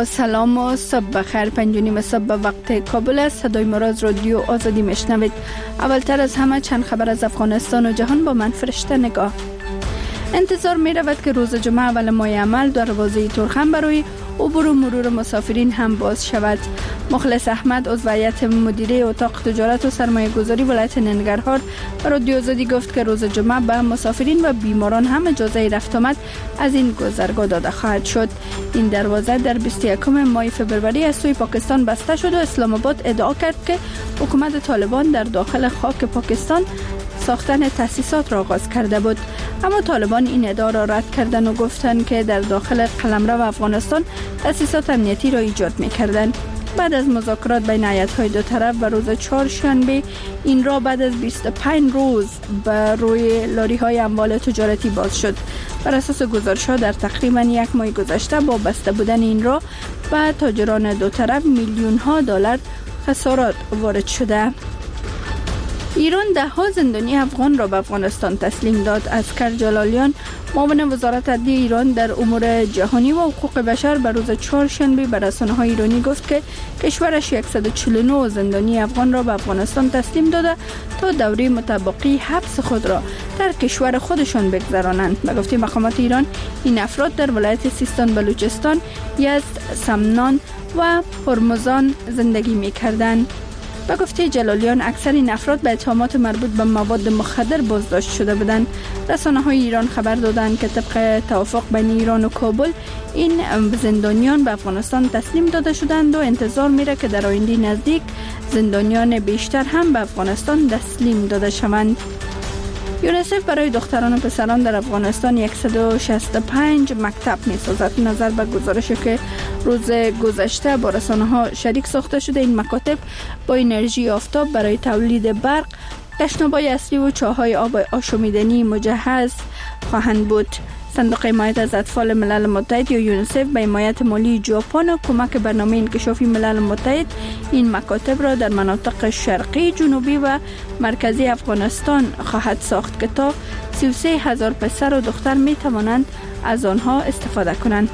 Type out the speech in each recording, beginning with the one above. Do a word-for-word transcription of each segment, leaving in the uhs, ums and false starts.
با سلام و صبح بخیر. پنج و نیم صبح به وقت کابل است. صدای مراز رادیو آزادی میشنوید. اولتر از همه چند خبر از افغانستان و جهان با من فرشته نگاه. انتظار می رود که روز جمعه اول ماه عمل دروازه تورخم برای عبور و مرور مسافرین هم باز شود. مخلص احمد عضو هیئت مدیره اتاق تجارت و سرمایه گذاری ولایت ننگرهار به رادیو آزادی گفت که روز جمعه به مسافرین و بیماران هم اجازه رفت آمد از این گذرگاه داده خواهد شد. این دروازه در بیست و یکم ماه فوریه از سوی پاکستان بسته شد و اسلام آباد ادعا کرد که حکومت طالبان در داخل خاک پاکستان ساختن تأسیسات را آغاز کرده بود، اما طالبان این ادعا را رد کردند و گفتند که در داخل قلمرو افغانستان تأسیسات امنیتی را ایجاد می‌کردند. بعد از مذاکرات بین هیئت‌های دو طرف و روز چهارشنبه این را بعد از بیست و پنج روز به روی لاری‌های اموال تجارتی باز شد. بر اساس گزارش‌ها در تقریباً یک ماه گذشته با بسته بودن این را به تاجران دو طرف میلیون‌ها دلار خسارات وارد شده. ایران ده ها زندانی افغان را به افغانستان تسلیم داد. اسکر جلالیان معاون وزارت عدلیه ایران در امور جهانی و حقوق بشر به روز چهارشنبه به رسانه‌های ایرانی گفت که کشورش صد و چهل و نه زندانی افغان را به افغانستان تسلیم داده تا دوره متبقی حبس خود را در کشور خودشان بگذرانند. به گفته مقامات ایران این افراد در ولایت سیستان، بلوچستان، یزد، سمنان و هرمزان زندگی می‌کردند. به گفته جلالیان اکثر این افراد به اتهامات مربوط به مواد مخدر بازداشت شده بودند. رسانه‌های ایران خبر دادند که طبق توافق بین ایران و کابل این زندانیان به افغانستان تسلیم داده شدند و انتظار میره که در آینده نزدیک زندانیان بیشتر هم به افغانستان تسلیم داده شوند. یونیسف برای دختران و پسران در افغانستان صد و شصت و پنج مکتب می‌سازد. نظر به گزارشی که روز گذشته با رسانه‌ها شریک ساخته شده، این مکاتب با انرژی آفتاب برای تولید برق، تشناب‌های اصلی و چاه‌های آب آشامیدنی مجهز خواهند بود. صندوق حمایت از اطفال ملل متحد یا یونیسف به حمایت مالی ژاپن و کمک برنامه انکشافی ملل متحد این مکاتب را در مناطق شرقی، جنوبی و مرکزی افغانستان خواهد ساخت که تا سی و سه هزار پسر و دختر می توانند از آنها استفاده کنند.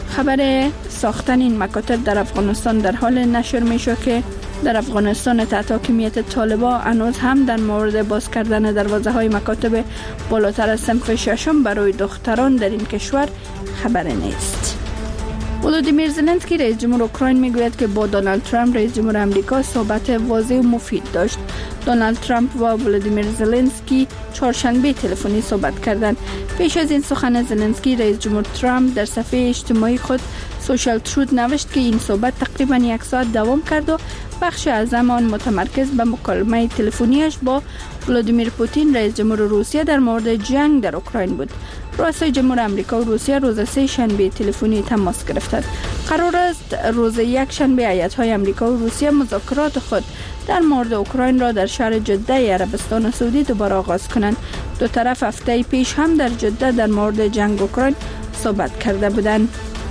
خبر ساختن این مکاتب در افغانستان در حال نشر می شود که در افغانستان تحت حاکمیت طالبان هنوز هم در مورد باز کردن دروازه های مکاتب بالاتر از صنف ششم برای دختران در این کشور خبر نیست. ولودیمیر زلنسکی رئیس جمهور اوکراین میگوید که با دونالد ترامپ رئیس جمهور آمریکا صحبت واضح و مفید داشت. دونالد ترامپ و ولودیمیر زلنسکی چهارشنبه تلفنی صحبت کردند. پیش از این سخن زلنسکی، رئیس جمهور ترامپ در صفحه اجتماعی خود سوشال تروت نوشت که این صحبت تقریبا یک ساعت دوام کرد و بخش اعظم آن متمرکز به مکالمه تلفنیش با ولادیمیر پوتین رئیس جمهور روسیه در مورد جنگ در اوکراین بود. رؤسای جمهور آمریکا و روسیه روز سه شنبه تلفنی تماس گرفتند. قرار است روز یک شنبه هیئت‌های آمریکا و روسیه مذاکرات خود در مورد اوکراین را در شهر جده عربستان سعودی دوباره آغاز کنند. دو طرف هفته پیش هم در جده در مورد جنگ اوکراین صحبت کرده بودند.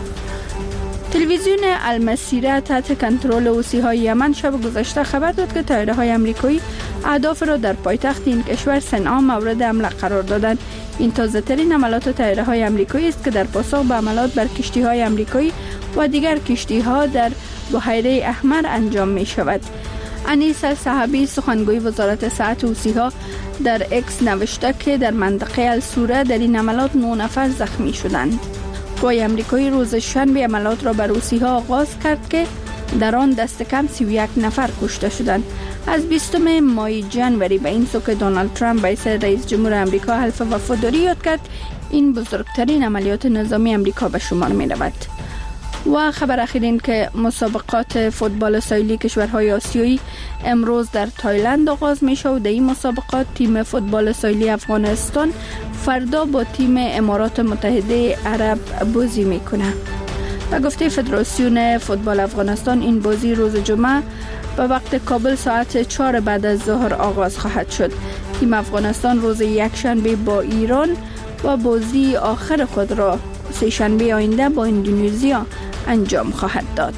تلویزیون المسیره تحت کنترل حوثی‌های یمن شب گذشته خبر داد که طیاره‌های آمریکایی اهداف را در پایتخت این کشور صنعا مورد حمله قرار دادند. این تازه‌ترین حملات طیاره‌های آمریکایی است که در پاسخ به حملات بر کشتی‌های آمریکایی و دیگر کشتی‌ها در بحیره احمر انجام می‌شود. انیس صحابی سخنگوی وزارت صحت حوثی‌ها در اکس نوشته که در منطقه السوره در این حملات نه نفر زخمی شدند. قوای آمریکایی روز شنبه عملیات را بر حوثی‌ها آغاز کرد که در آن دست کم سی و یک نفر کشته شدند. از بیستم ماه جنوری به این سو که دونالد ترامپ به حیث رئیس جمهور آمریکا حلف وفاداری یاد کرد، این بزرگترین عملیات نظامی آمریکا به شمار می رود. و خبر اخیر این که مسابقات فوتبال ساحلی کشورهای آسیایی امروز در تایلند آغاز می شود. در این مسابقات تیم فوتبال ساحلی افغانستان فردا با تیم امارات متحده عرب بازی می کنه. و گفته فدراسیون فوتبال افغانستان این بازی روز جمعه به وقت کابل ساعت چهار بعد از ظهر آغاز خواهد شد. تیم افغانستان روز یکشنبه با ایران و بازی آخر خود را سه شنبه آینده با اندونزیا انجام خواهد داد.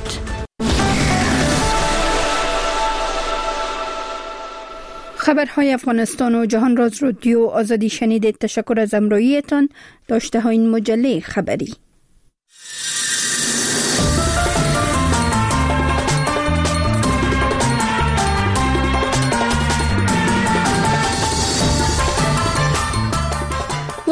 خبرهای افغانستان و جهان را از رادیو آزادی شنیدید. تشکر از همراهیتان. داشته ها این مجله خبری.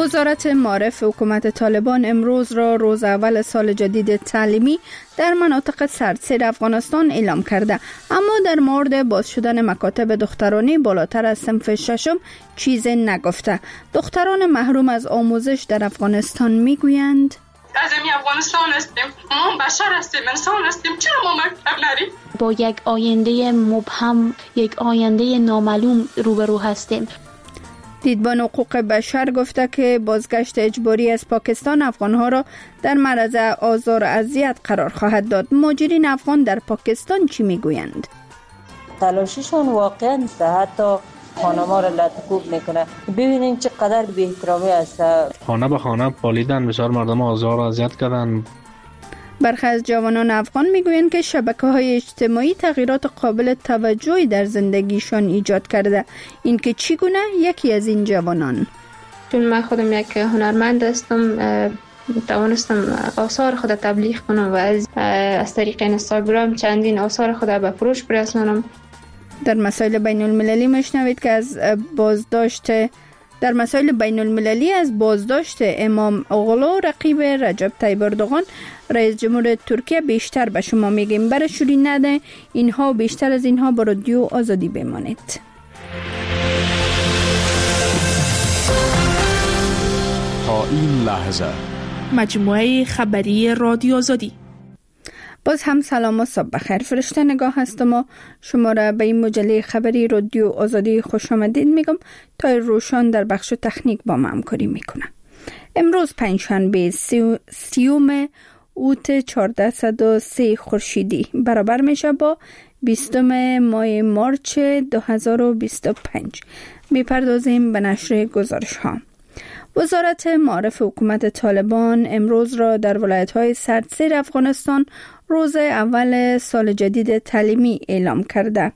وزارت معارف حکومت طالبان امروز را روز اول سال جدید تعلیمی در مناطق سردسیر افغانستان اعلام کرده، اما در مورد باز شدن مکاتب دخترانی بالاتر از صنف ششم چیزی نگفته. دختران محروم از آموزش در افغانستان میگویند از این افغانستان هستیم، ما بشر هستیم، انسان هستیم، چرا ما مکتب نریم؟ با یک آینده مبهم، یک آینده نامعلوم روبرو هستیم. دیدبان حقوق بشر گفته که بازگشت اجباری از پاکستان افغانها را در معرض آزار و اذیت قرار خواهد داد. مهاجرین افغان در پاکستان چی میگویند؟ تلاششون واقعا حتی خانه ما را لطکوب میکنه. ببینیم چقدر بی احترامی است. خانه به خانه پالیدن، بسیار مردم آزار و اذیت کردن. برخی از جوانان افغان میگویند که شبکه‌های اجتماعی تغییرات قابل توجهی در زندگیشان ایجاد کرده. این که چگونه؟ یکی از این جوانان: چون من خودم یک هنرمند هستم، توانستم آثار خود تبلیغ کنم و از از طریق اینستاگرام چندین آثار خود به فروش برسانم. در مسائل بین المللی مشنوید که از بازداشت در مسائل بین المللی از بازداشت امام اوغلو رقیب رجب طیب اردوغان رئیس جمهور ترکیه بیشتر به شما میگیم. برای شوری نده اینها بیشتر از اینها با رادیو آزادی بمانید. تا این لحظه مجموعه خبری رادیو آزادی. باز هم سلام و صبح بخیر. فرشته نگاه هستم و شما را به این مجله خبری رادیو آزادی خوش آمدید میگم. تا روشان در بخش تکنیک با ما همکاری میکنه. امروز پنجشنبه سیوم اوت چهارصد و سه خورشیدی برابر میشه با بیستم ماه مارچ دو هزار و بیست و پنج. میپردازیم به نشر گزارش ها. وزارت معارف حکومت طالبان امروز را در ولایت‌های سردسیر افغانستان روز اول سال جدید تعلیمی اعلام کرده.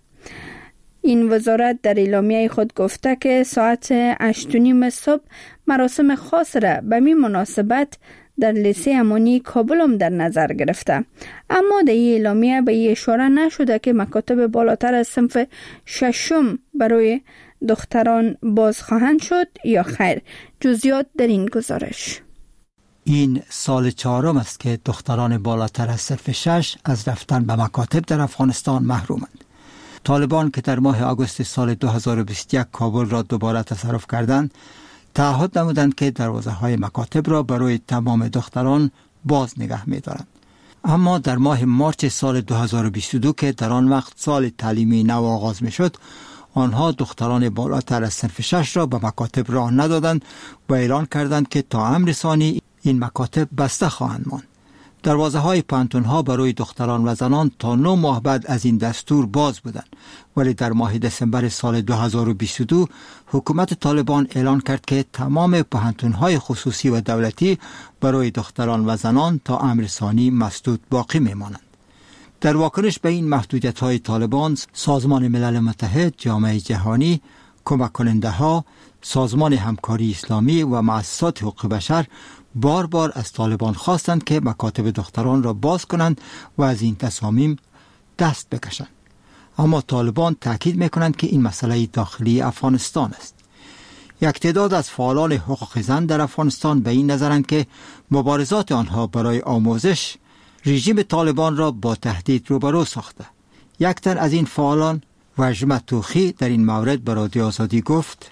این وزارت در اعلامیه خود گفته که ساعت هشت و نیم صبح مراسم خاص را به می مناسبت در لیسه امانی کابل هم در نظر گرفته، اما در این اعلامیه به این اشاره نشده که مکاتب بالاتر از صنف ششم برای دختران باز خواهند شد یا خیر. جزئیات در این گزارش. این سال چهارم است که دختران بالاتر از صنف شش از رفتن به مکاتب در افغانستان محرومند. طالبان که در ماه آگوست سال دو هزار و بیست و یک کابل را دوباره تصرف کردند، تعهد نمودند که دروازه‌های مکاتب را برای تمام دختران باز نگه می‌دارند. اما در ماه مارچ سال دو هزار و بیست و دو که در آن وقت سال تعلیمی نو آغاز می‌شد، آنها دختران بالاتر از صنف شش را به مکاتب راه ندادند و اعلان کردند که تا امر ثانی این مکاتب بسته خواهند ماند. دروازه‌های پانتون‌ها برای دختران و زنان تا نه ماه بعد از این دستور باز بودند، ولی در ماه دسامبر سال دو هزار و بیست و دو حکومت طالبان اعلان کرد که تمام پانتون‌های خصوصی و دولتی برای دختران و زنان تا امر ثانی مسدود باقی می‌مانند. در واکنش به این محدودیت‌های طالبان، سازمان ملل متحد، جامعه جهانی، کمک کننده ها، سازمان همکاری اسلامی و مؤسسات حقوق بشر بار بار از طالبان خواستند که مکاتب دختران را باز کنند و از این تصامیم دست بکشند. اما طالبان تاکید می‌کنند که این مسئله داخلی افغانستان است. یک تعداد از فعالان حقوق زن در افغانستان به این نظرند که مبارزات آنها برای آموزش رژیم طالبان را با تهدید روبرو ساخته. یک تن از این فعالان، وجمه توخی، در این مورد به رادیو آزادی گفت: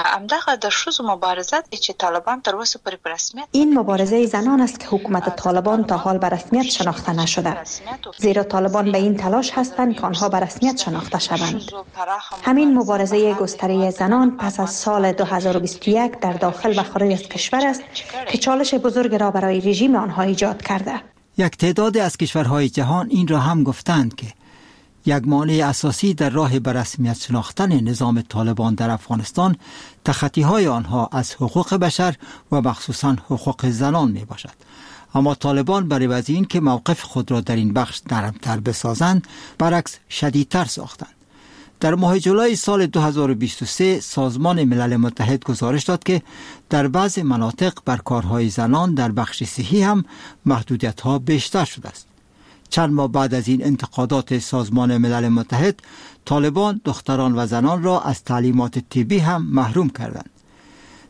این مبارزه زنان است که حکومت طالبان تا حال به رسمیت شناخته نشده، زیرا طالبان به این تلاش هستند که آنها به رسمیت شناخته شوند. همین مبارزه گستره زنان پس از سال دو هزار و بیست و یک در داخل و خارج از کشور است که چالش بزرگ را برای رژیم آنها ایجاد کرده. یک تعداد از کشورهای جهان این را هم گفتند که یک مانع اساسی در راه به رسمیت شناختن نظام طالبان در افغانستان تخطی‌های آنها از حقوق بشر و مخصوصاً حقوق زنان می باشد. اما طالبان برای از این که موقف خود را در این بخش نرمتر بسازند، برعکس شدیدتر ساختند. در ماه جولای سال دو هزار و بیست و سه سازمان ملل متحد گزارش داد که در بعض مناطق بر کارهای زنان در بخش صحی هم محدودیت‌ها بیشتر شده است. چند ماه بعد از این انتقادات سازمان ملل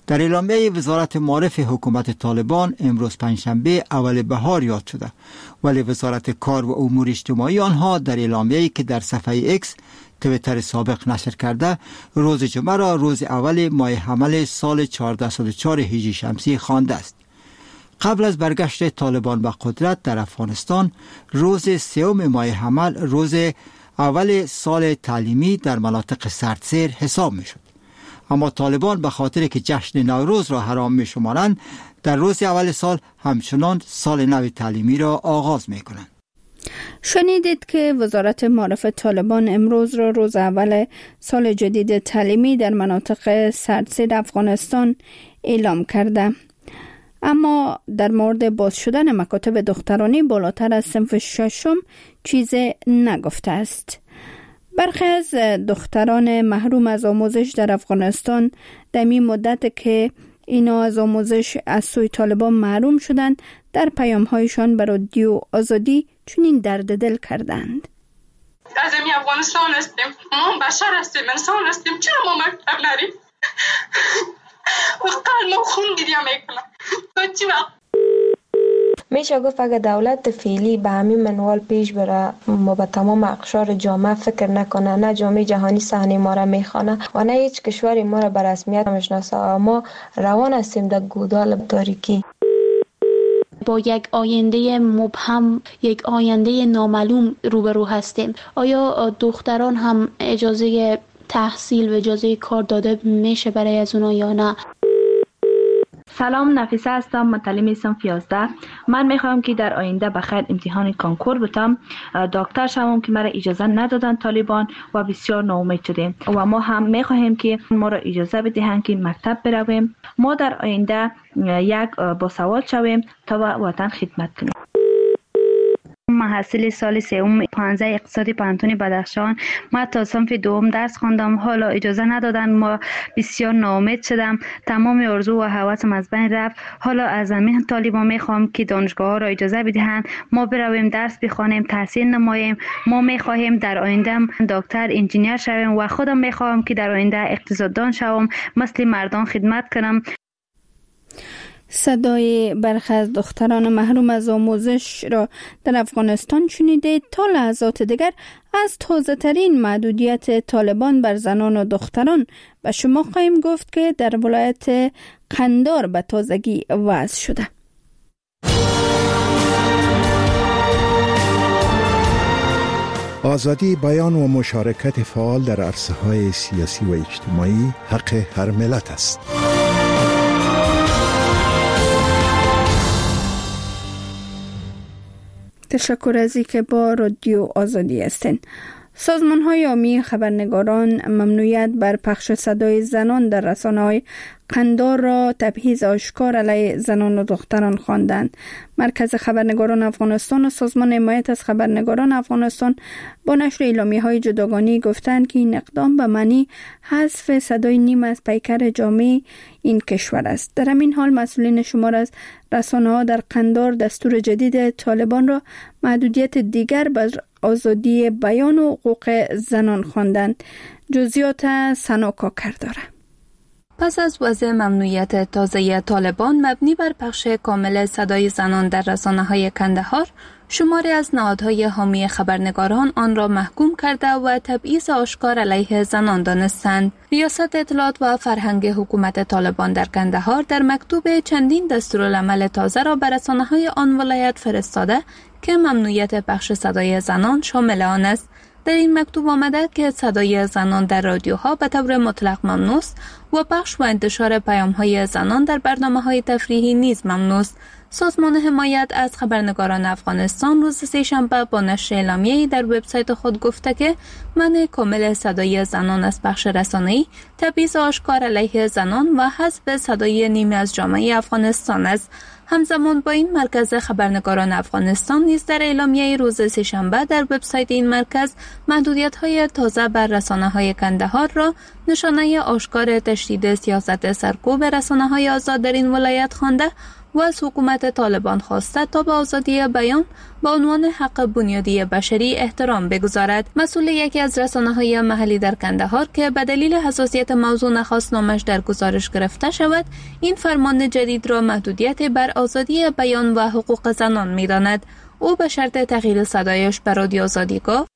در اعلامیه وزارت معارف حکومت طالبان امروز پنجشنبه اول بهار یاد شده، ولی وزارت کار و امور اجتماعی آنها در اعلامیه‌ای که در صفحه ایکس تویتر سابق نشر کرده روز جمعه را روز اول ماه حمل سال چهارصد و چهار هجری شمسی خوانده است. قبل از برگشت طالبان به قدرت در افغانستان روز سوم ماه حمل روز اول سال تعلیمی در مناطق سردسیر حساب می شد. اما طالبان به خاطر که جشن نوروز را حرام می شمارند در روز اول سال همچنان سال نو تعلیمی را آغاز می کنند. شنیدید که وزارت معارف طالبان امروز را روز اول سال جدید تعلیمی در مناطق سردسیر افغانستان اعلام کرده. اما در مورد باز شدن مکاتب دخترانی بالاتر از صنف ششم چیزی نگفته است. برخی از دختران محروم از آموزش در افغانستان در این مدت که اینا از آموزش از سوی طالبان محروم شدند در پیام‌هایشان به رادیو آزادی چنین درد دل کردند. از این افغانستان هستیم، ما بشر هستیم، انسان هستیم، چرا ما مکتب نریم؟ وقتا ما خون گریه میکنم. تو چی وقت؟ میشه گفت اگه دولت فعلی به همین منوال پیش بره ما به تمام اقشار جامعه فکر نکنه، نه جامعه جهانی صحنه ما را میخوانه و نه هیچ کشوری ما را به رسمیت میشناسه، ما روان هستیم در گودال تاریکی. با یک آینده مبهم، یک آینده نامعلوم روبرو هستیم. آیا دختران هم اجازه تحصیل و اجازه کار داده میشه برای از اونا یا نه؟ سلام، نفیسه هستم، متعلم صنف یازده. من میخوام که در آینده بخیر امتحان کانکور بتم، دکتر شوم که مرا اجازه ندادن طالبان و بسیار ناامید شدیم و ما هم میخواهیم که ما را اجازه بدهند که مکتب برویم. ما در آینده یک باسواد شویم تا وطن خدمت کنیم. محصل سال سوم پانزده اقتصادی پانتون بدخشان. ما تا صنف دوم درس خواندم، حالا اجازه ندادن، ما بسیار ناامید شدم، تمام آرزو و هوسم از بین رفت. حالا از همین طالبان میخوام که دانشگاه ها را اجازه بدهند ما برویم درس بخوانیم، تحصیل نماییم. ما میخواهیم در آینده دکتر، انجینیر شویم و خودم میخوام که در آینده اقتصاددان شوم، مثل مردان خدمت کنم. صدای برخی از دختران محروم از آموزش را در افغانستان شنیدید. تا لحظات دیگر از تازه ترین محدودیت طالبان بر زنان و دختران به شما خواهیم گفت که در ولایت قندار به تازگی وضع شده. آزادی بیان و مشارکت فعال در عرصه‌های سیاسی و اجتماعی حق هر ملت است. تشکر از اینکه با رادیو آزادی هستین. سازمان های عامی خبرنگاران ممنوعیت بر پخش صدای زنان در رسانه‌های قندار را تبعیض آشکار علیه زنان و دختران خواندند. مرکز خبرنگاران افغانستان و سازمان حمایت از خبرنگاران افغانستان با نشر اعلامیه‌های جداگانه گفتند که این اقدام به معنی حذف صدای نیم از پیکر جامعه این کشور است. در همین حال مسئولین شمار از رسانه‌ها در قندار دستور جدید طالبان را محدودیت دیگر بر آزادی بیان و حقوق زنان خواندند. جزئیات سناکا کرداره. پس از وضع ممنوعیت تازه طالبان مبنی بر پخش کامل صدای زنان در رسانه‌های کندهار، شماری از نهادهای حامی خبرنگاران آن را محکوم کرده و تبعیض آشکار علیه زنان دانستند. ریاست اطلاعات و فرهنگ حکومت طالبان در کندهار در مکتوب چندین دستورالعمل تازه را بر رسانه‌های آن ولایت فرستاده که ممنوعیت پخش صدای زنان شامل آن است. در این مکتوب آمده که صدای زنان در رادیوها به طور مطلق ممنوع است و پخش و انتشار پیام‌های زنان در برنامه‌های تفریحی نیز ممنوع است. سازمان حمایت از خبرنگاران افغانستان روز سه‌شنبه با نشر اعلامیه‌ای در وبسایت خود گفته که منع کامل صدای زنان از پخش رسانه‌ای تبعیض آشکار علیه زنان و حذف صدای نیمی از جامعه افغانستان است. همزمان با این مرکز خبرنگاران افغانستان نیز در اعلامیه روز سه‌شنبه در وبسایت این مرکز محدودیت‌های تازه بر رسانه‌های کندهار را نشانه آشکار تشدید سیاست سرکوب رسانه‌های آزاد در این ولایت خوانده و از حکومت طالبان خواسته تا به آزادی بیان با عنوان حق بنیادی بشری احترام بگذارد. مسئول یکی از رسانه‌های محلی در کندهار که به دلیل حساسیت موضوع نخواست نامش در گزارش گرفته شود، این فرمان جدید را محدودیت بر آزادی بیان و حقوق زنان می‌داند. او به شرط تغییر صدایش به رادیو آزادی گفت: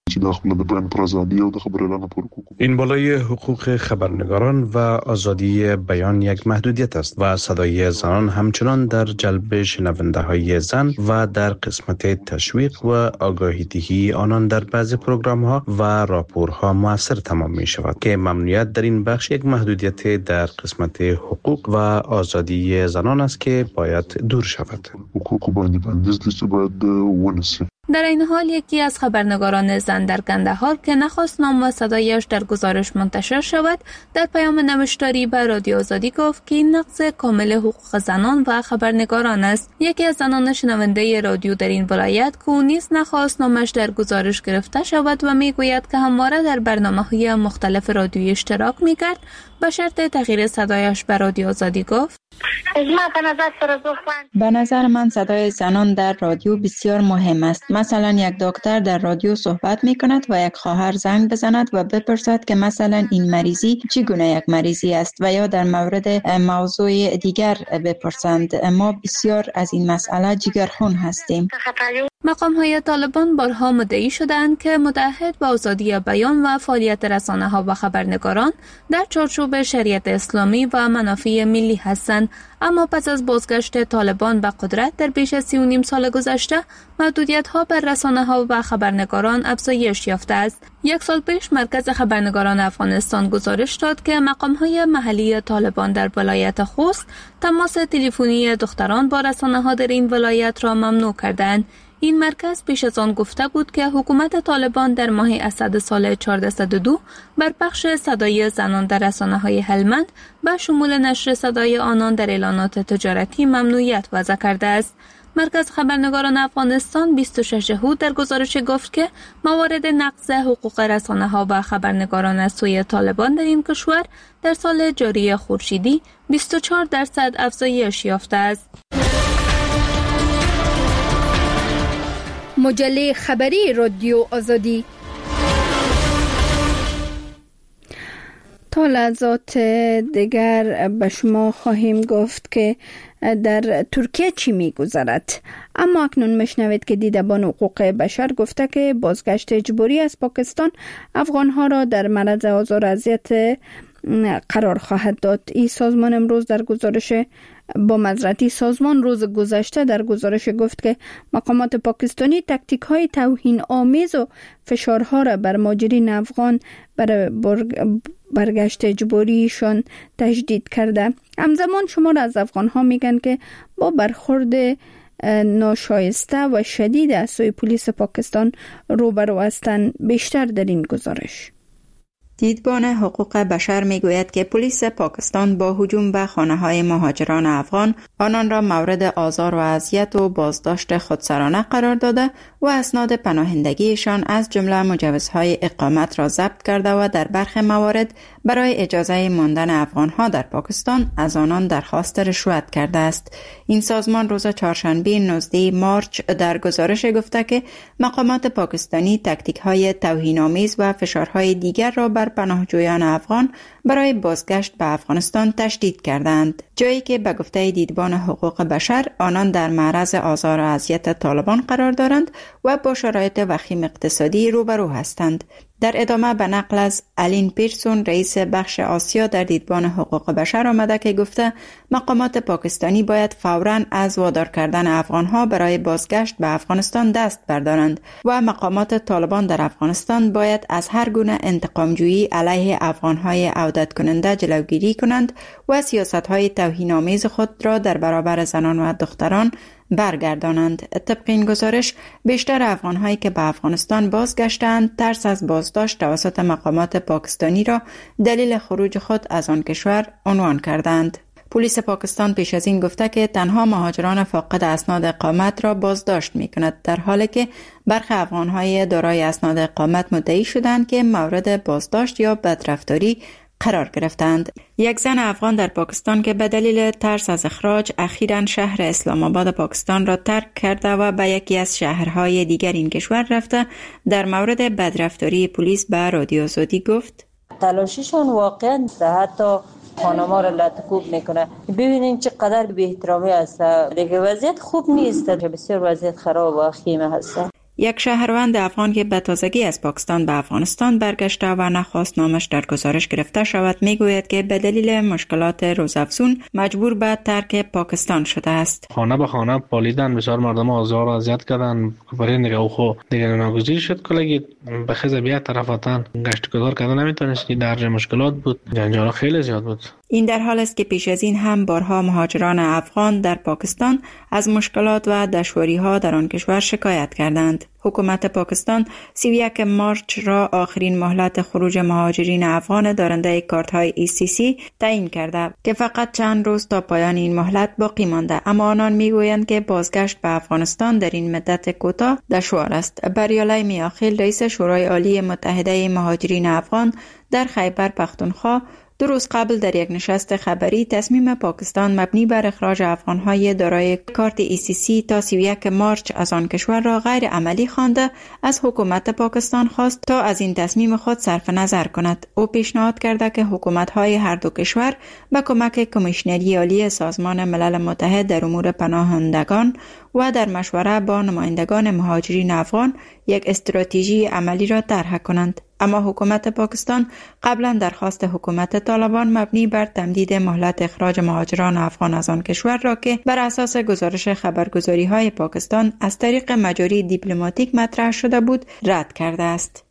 این بالای حقوق خبرنگاران و آزادی بیان یک محدودیت است و صدای زنان همچنان در جلب شنونده های زن و در قسمت تشویق و آگاهی دهی آنان در بعضی پروگرام ها و راپورها موثر تمام می شود که ممنوعیت در این بخش یک محدودیت در قسمت حقوق و آزادی زنان است که باید دور شود. در این حال یکی از خبرنگاران زن در کندهار که نخواست نام و صدایش در گزارش منتشر شود، در پیام نوشتاری به رادیو آزادی گفت که این نقض کامل حقوق زنان و خبرنگاران است. یکی از زنان شنونده رادیو در این ولایت که او نیز نخواست نامش در گزارش گرفته شود و میگوید که همواره در برنامه‌های مختلف رادیویی اشتراک می‌کرد، به شرط تغییر صدایش به رادیو آزادی گفت: به نظر من صدای زنان در رادیو بسیار مهم است. مثلا یک دکتر در رادیو صحبت می کند و یک خواهر زنگ بزند و بپرسد که مثلا این مریضی چگونه یک مریضی است و یا در مورد موضوع دیگر بپرسند. ما بسیار از این مسئله جگرخون هستیم. مقام های طالبان بارها مدعی شدند که متعهد به آزادی بیان و فعالیت رسانه ها و خبرنگاران در چارچوب شریعت اسلامی و منافع ملی هستند، اما پس از بازگشت طالبان به قدرت در بیش از سی و نیم سال گذشته، محدودیت ها بر رسانه ها و خبرنگاران افزایش یافته است. یک سال پیش مرکز خبرنگاران افغانستان گزارش داد که مقام های محلی طالبان در ولایت خوست تماس تلفنی دختران با رسانه ها در این ولایت را ممنوع کردند. این مرکز پیش از آن گفته بود که حکومت طالبان در ماه اسد سال چهاردهصد و دو بر پخش صدای زنان در رسانه‌های هلمند به شمول نشر صدای آنان در اعلانات تجارتی ممنوعیت وضع کرده است. مرکز خبرنگاران افغانستان بیست و شش هود در گزارش گفت که موارد نقض حقوق رسانه‌ها و خبرنگاران از سوی طالبان در این کشور در سال جاری خورشیدی بیست و چهار درصد افزایش یافته است. مجله خبری رادیو آزادی. تا لحظات دیگر به شما خواهیم گفت که در ترکیه چی می گذرد، اما اکنون میشنوید که دیدبان حقوق بشر گفته که بازگشت اجباری از پاکستان افغانها را در معرض آزار و اذیت قرار خواهد داد. این سازمان امروز در گزارش با معذرتی سازمان روز گذشته در گزارش گفت که مقامات پاکستانی تاکتیک های توهین آمیز و فشارها را بر مهاجرین افغان برای برگشت اجباریشان تشدید کرده. همزمان شمار از افغان ها میگن که با برخورد ناشایسته و شدید از سوی پلیس پاکستان روبرو هستند. بیشتر در این گزارش. دیدبان حقوق بشر میگوید که پلیس پاکستان با هجوم به خانه‌های مهاجران افغان آنان را مورد آزار و اذیت و بازداشت خودسرانه قرار داده و اسناد پناهندگیشان از جمله مجوزهای اقامت را ضبط کرده و در برخی موارد برای اجازه ماندن افغانها در پاکستان از آنان درخواست رشوت کرده است. این سازمان روز چهارشنبه نوزدهم مارچ در گزارش گفته که مقامات پاکستانی تاکتیک‌های توهین‌آمیز و فشارهای دیگر را بر پناهجویان افغان برای بازگشت به افغانستان تشدید کردند، جایی که به گفته دیدبان حقوق بشر آنان در معرض آزار و اذیت طالبان قرار دارند و با شرایط وخیم اقتصادی روبرو هستند. در ادامه به نقل از الین پیرسون رئیس بخش آسیا در دیدبان حقوق بشر آمده که گفته مقامات پاکستانی باید فوراً از وادار کردن افغانها برای بازگشت به افغانستان دست بردارند و مقامات طالبان در افغانستان باید از هر گونه انتقامجویی علیه افغانهای عودت کننده جلوگیری کنند و سیاست‌های توهین‌آمیز خود را در برابر زنان و دختران برگردانند. طبق این گزارش بیشتر افغان‌هایی که به افغانستان بازگشتند ترس از بازداشت توسط مقامات پاکستانی را دلیل خروج خود از آن کشور عنوان کردند. پلیس پاکستان پیش از این گفته که تنها مهاجران فاقد اسناد اقامت را بازداشت می‌کند، در حالی که برخی افغان‌های دارای اسناد اقامت مدعی شدند که مورد بازداشت یا بدرفتاری قرار گرفتند. یک زن افغان در پاکستان که به دلیل ترس از اخراج اخیراً شهر اسلام آباد پاکستان را ترک کرده و به یکی از شهرهای دیگر این کشور رفته، در مورد بدرفتاری پلیس به رادیو آزادی گفت: تلاشیشان واقعا حتی خانما را لطکوب میکنه. ببینین چقدر بی احترامی است. دیگه وضعیت خوب نیست، بسیار وضعیت خراب و خیمه هست. یک شهروند افغان که به تازگی از پاکستان به افغانستان برگشته و نخواست نامش در گزارش گرفته شود میگوید که به دلیل مشکلات روزافزون مجبور به ترک پاکستان شده است. خانه به خانه پالیدن، بسیار مردم آزار و اذیت کردن. برای دیگه او خو دیگه ناگزیر شد کلگی به خز بیا طرفاتن گشت گذار کردن نمیتونست که درجه مشکلات بود. جنجال خیلی زیاد بود. این در حال است که پیش از این هم بارها مهاجران افغان در پاکستان از مشکلات و دشواری‌ها در آن کشور شکایت کردند. حکومت پاکستان سی و یک مارچ را آخرین مهلت خروج مهاجرین افغان دارنده کارت‌های ای سی سی تعیین کرده که فقط چند روز تا پایان این مهلت باقی مانده، اما آنان میگویند که بازگشت به افغانستان در این مدت کوتاه دشوار است. بریالای میاخیل، رئیس شورای عالی متحده مهاجرین افغان در خیبر پختونخوا، دو روز قبل در یک نشست خبری تصمیم پاکستان مبنی بر اخراج افغان‌های دارای کارت ای سی سی تا سی و یک مارچ از آن کشور را غیر عملی خوانده از حکومت پاکستان خواست تا از این تصمیم خود صرف نظر کند. او پیشنهاد کرده که حکومت‌های هر دو کشور با کمک کمیشنری عالی سازمان ملل متحد در امور پناهندگان و در مشوره با نمایندگان مهاجرین افغان یک استراتژی عملی را طرح کنند. اما حکومت پاکستان قبلا درخواست حکومت طالبان مبنی بر تمدید مهلت اخراج مهاجران افغان از آن کشور را که بر اساس گزارش خبرگزاری‌های پاکستان از طریق مجاری دیپلماتیک مطرح شده بود رد کرده است.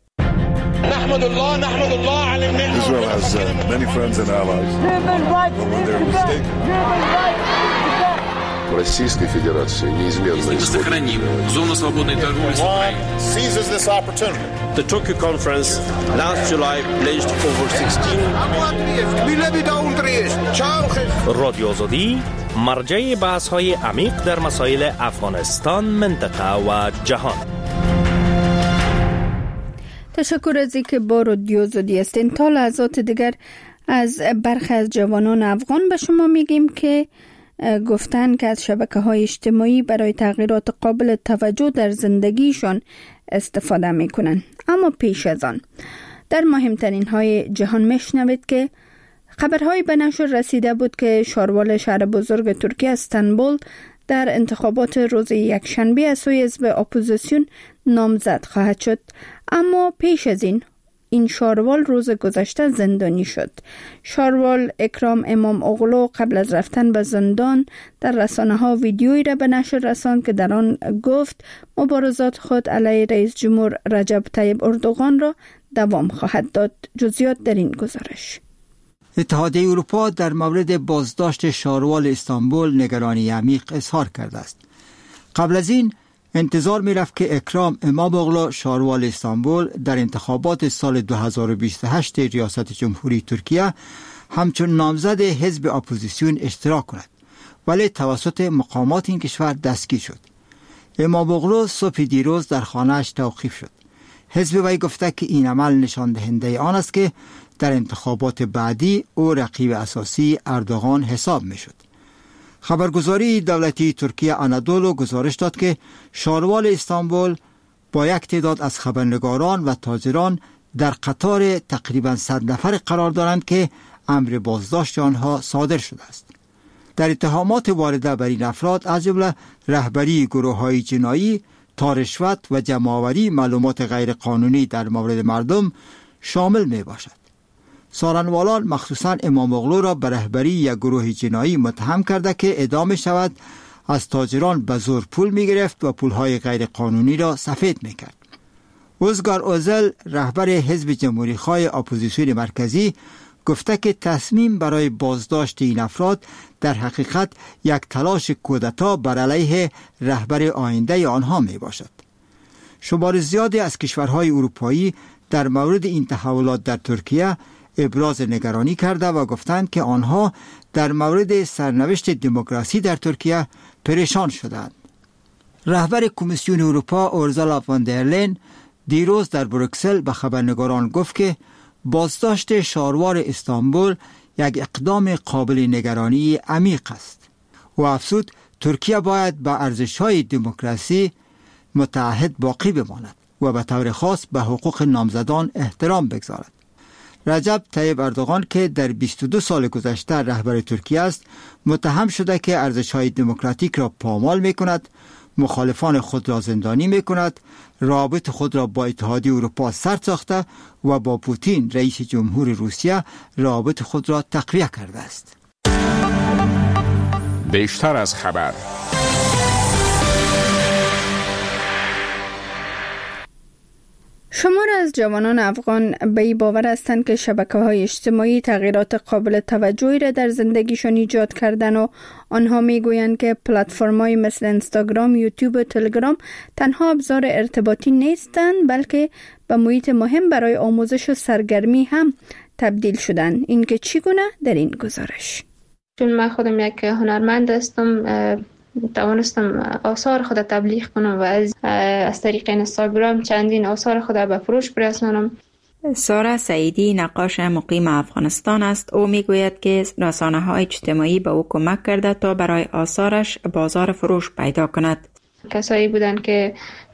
نحمد الله نحمد الله على المنة. Israel has uh, many friends and allies. When they're mistaken. Российской Федерации неизменно сохраним зону свободной торговли с Украиной. Seizes this opportunity. The Tokyo conference last July pledged over sixteen. رادیو آزادی مرجع بحث‌های عمیق در مسائل افغانستان، منطقه و جهان. تشکر از اینکه با رادیو آزادی هستین. تا لحظات دیگر از برخی از جوانان افغان به شما میگیم که گفتن که از شبکه‌های اجتماعی برای تغییرات قابل توجه در زندگیشان استفاده میکنن. اما پیش از آن در مهمترین های جهان میشنوید که خبرهای به نشر رسیده بود که شاروال شهر بزرگ ترکیه استانبول در انتخابات روز یکشنبه از سوی حزب اپوزیسیون نامزد خواهد شد. اما پیش از این این شاروال روز گذشته زندانی شد. شاروال اکرام امام اغلو قبل از رفتن به زندان در رسانه ها ویدیویی را به نشر رساند که در آن گفت مبارزات خود علیه رئیس جمهور رجب طیب اردوغان را دوام خواهد داد. جزئیات در این گزارش. اتحادیه اروپا در مورد بازداشت شاروال استانبول نگرانی عمیق اظهار کرده است. قبل از این انتظار می رفت که اکرام امام اغلو شاروال استانبول در انتخابات سال دو هزار و بیست و هشت ریاست جمهوری ترکیه همچون نامزد حزب اپوزیسیون اشتراک کند، ولی توسط مقامات این کشور دستگیر شد. امام اغلو صبح دیروز در خانه‌اش توقیف شد. حزب وی گفته که این عمل نشان دهنده آن است که در انتخابات بعدی او رقیب اساسی اردوغان حساب می شد. خبرگزاری دولتی ترکیه آنادولو گزارش داد که شاروال استانبول با یک تعداد از خبرنگاران و تاجران در قطار تقریباً صد نفر قرار دارند که امر بازداشت آنها صادر شده است. در اتهامات وارده بر این افراد از جمله رهبری گروه‌های جنایی، تا رشوت و جمع‌آوری معلومات غیرقانونی در مورد مردم شامل می باشد. سارنوالان مخصوصاً امام اغلو را به رهبری یک گروه جنایی متهم کرده که ادامه شود از تاجران به زور پول می گرفت و پولهای غیر قانونی را سفید می کرد. اوزگار اوزل رهبر حزب جمهوری خواه اپوزیسیون مرکزی گفته که تصمیم برای بازداشت این افراد در حقیقت یک تلاش کودتا بر علیه رهبر آینده آنها می باشد. شمار زیادی از کشورهای اروپایی در مورد این تحولات در ترکیه ابراز نگرانی کرده و گفتند که آنها در مورد سرنوشت دموکراسی در ترکیه پریشان شدند. رهبر کمیسیون اروپا اورزالا فون در لین دیروز در بروکسل به خبرنگاران گفت که بازداشت شاروار استانبول یک اقدام قابل نگرانی عمیق است. و افزود ترکیه باید به ارزش‌های دموکراسی متعهد باقی بماند و به طور خاص به حقوق نامزدان احترام بگذارد. رجب طیب اردوغان که در بیست و دو سال گذشته رهبر ترکیه است، متهم شده که ارزش‌های دموکراتیک را پامال می‌کند، مخالفان خود را زندانی می‌کند، رابط خود را با اتحادیه اروپا سر ساخته و با پوتین رئیس جمهور روسیه رابط خود را تقویه کرده است. بیشتر از خبر. شمار از جوانان افغان به این باور هستند که شبکه‌های اجتماعی تغییرات قابل توجهی را در زندگیشان ایجاد کردن و آنها میگویند که پلتفرم‌های مثل اینستاگرام، یوتیوب و تلگرام تنها ابزار ارتباطی نیستند، بلکه به محیط مهم برای آموزش و سرگرمی هم تبدیل شدند. این که چگونه در این گزارش؟ چون من خودم یک هنرمند هستم، توانستم آثار خود تبلیغ کنم و از از طریق اینستاگرام چندین آثار خود به فروش برسانم. سارا سعیدی نقاش مقیم افغانستان است. او میگوید که رسانه‌های اجتماعی به او کمک کرده تا برای آثارش بازار فروش پیدا کند. کسایی بودن که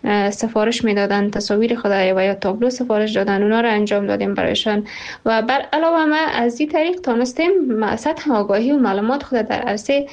سفارش میدادن تصاویر خود و یا تابلو سفارش دادن، اونا رو انجام دادیم برایشان و بر علاوه ما از این طریق تونستیم سطح آگاهی و معلومات خود در عرصه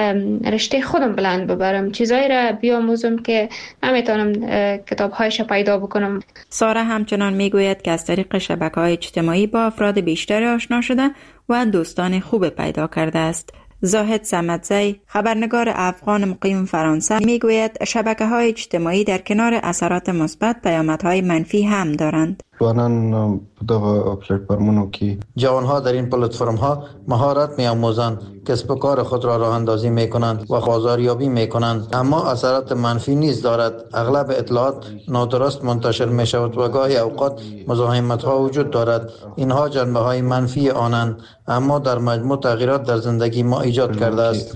رشته خودم بلند ببرم، چیزایی را بیاموزم که نمیتونم کتاب‌هایش پیدا بکنم. سارا همچنان میگوید که از طریق شبکه‌های اجتماعی با افراد بیشتری آشنا شده و دوستان خوب پیدا کرده است. زاهد صمدزی، خبرنگار افغان مقیم فرانسه، میگوید شبکه‌های اجتماعی در کنار اثرات مثبت پیامدهای منفی هم دارند. جوانان دغه پلتفرمونو کې جوانها در این پلتفرم ها مهارت می‌آموزند، کسب و کار خود را راه اندازی می‌کنند و بازاریابی می‌کنند، اما اثرات منفی نیز دارد. اغلب اطلاعات نادرست منتشر می‌شود و گاهی اوقات مزاحمت‌ها وجود دارد. اینها جنبه‌های منفی آنند، اما در مجموع تغییرات در زندگی ما ایجاد کرده است.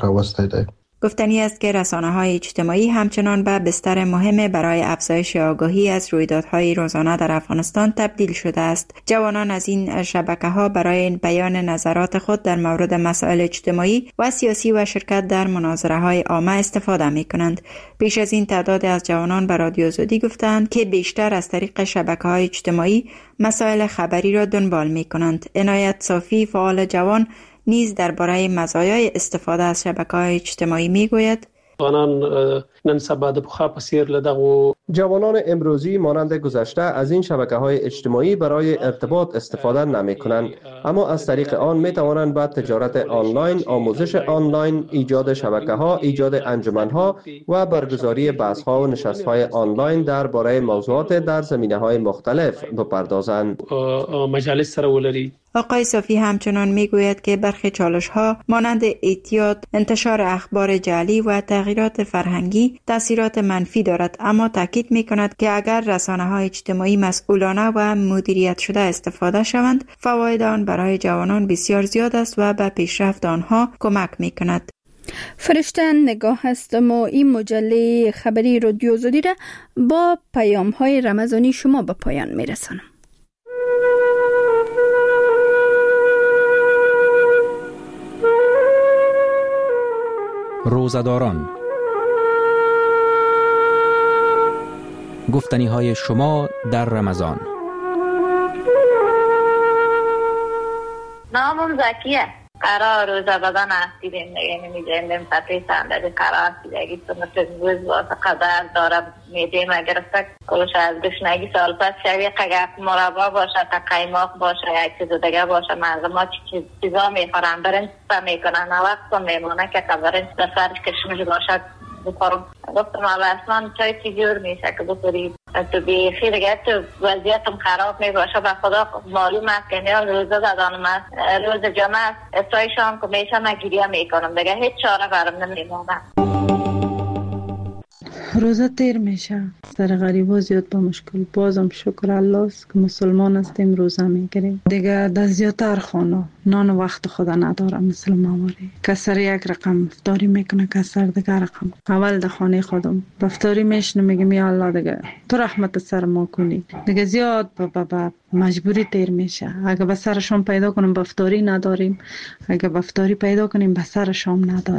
گفتنی است که رسانه‌های اجتماعی همچنان به بستر مهم برای افزایش آگاهی از رویدادهای روزانه در افغانستان تبدیل شده است. جوانان از این شبکه‌ها برای بیان نظرات خود در مورد مسائل اجتماعی و سیاسی و شرکت در مناظره‌های عامه استفاده می‌کنند. پیش از این تعداد از جوانان به رادیو زودی گفتند که بیشتر از طریق شبکه‌های اجتماعی مسائل خبری را دنبال می‌کنند. عنایت صافی، فعال جوان، نیز درباره مزایای استفاده از شبکه‌های اجتماعی میگوید: جوانان نن سبا د پخوا په څیر له دغو جوانان امروزی مانند گذشته از این شبکه‌های اجتماعی برای ارتباط استفاده نمی‌کنند، اما از طریق آن می‌توانند به تجارت آنلاین، آموزش آنلاین، ایجاد شبکه‌ها، ایجاد انجمن‌ها و برگزاری بحث‌ها و نشست‌های آنلاین درباره موضوعات در زمینه‌های مختلف بپردازند. مجالس سره ولري. آقای صافی همچنان میگوید که برخی چالش‌ها مانند اعتیاد، انتشار اخبار جعلی و تغییرات فرهنگی تاثیرات منفی دارد، اما تاکید می‌کند که اگر رسانه‌های اجتماعی مسئولانه و مدیریت شده استفاده شوند، فواید آن برای جوانان بسیار زیاد است و به پیشرفت آنها کمک می‌کند. فرشته نگاه هستم و این مجله خبری رادیو زودی را با پیام‌های رمضانی شما به پایان می‌رسانم. روزه‌داران، گفتنی های شما در رمضان. نامم زکیه. قرار روزه بدن دیدیم دیگه نمی‌جندیم پتی صندلی قرار دیگه تو مثل روز واسه قدر دارم میدیم اگر است کلش از گشنگی سال پس شوی قگق مربا باشه تا قیماق باشه یک چیز دیگه باشه مردم ها چی چیزا میخورن برنج میکنن وقت میمونه که برنج در سرش کشمش باشه بخورم. گفتم اول اصلا چای چی جور میشه که بخورید تو بیخی دیگه تو وضعیتم خراب می باشه به خدا معلوم است که نیاز روزه دادانم است روز جمعه استای شام که میشه من گریه میکنم دیگه هیچ چاره برم نمیمونه. روزه تیر میشه، سر غریبا زیاد با مشکل. بازم شکر الله است که مسلمان هستیم، روزه میگیریم دیگه. در زیادتر خانه نان وقت خدا نداره مثل مواری، کسر یک رقم افطاری میکنه، کسر دیگه رقم. اول در خانه خودم افطاری میشنم میگم یا الله دیگه تو رحمت سر ما کنی دیگه. زیاد با, با مجبوری تیر میشه. اگه به سر شام پیدا کنیم به افطاری نداریم، اگه به افطاری پیدا کنیم به سر شام نداریم.